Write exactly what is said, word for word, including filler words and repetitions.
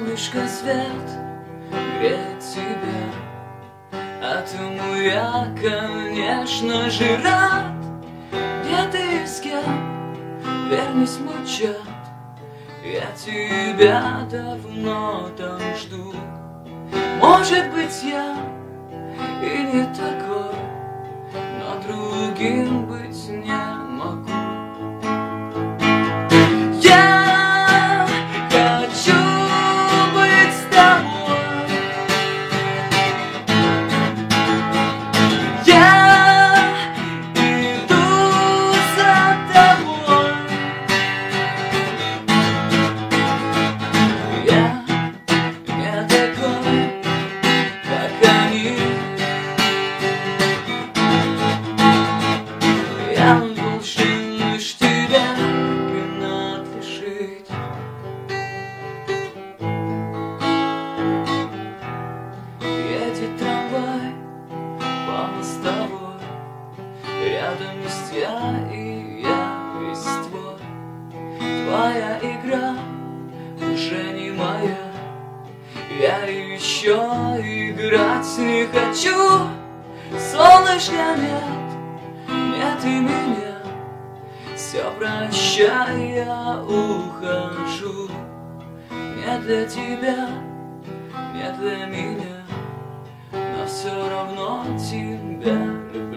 солнышко свет греет тебя, а тому я, конечно же, рад. Где ты и с кем, верность молчат, я тебя давно там жду. Может быть, я и не такой, но другим быть не могу. Я хочу быть с тобой, я иду за тобой, я не такой, как они. Я должен лишь тебя принадлежить. Едет трамвай по мостовой, рядом есть я и я весь твой. Твоя игра уже не моя, я еще играть не хочу. Солнышка нет, нет и меня, все прощай, я ухожу. Не для тебя, не для меня, но все равно тебя люблю.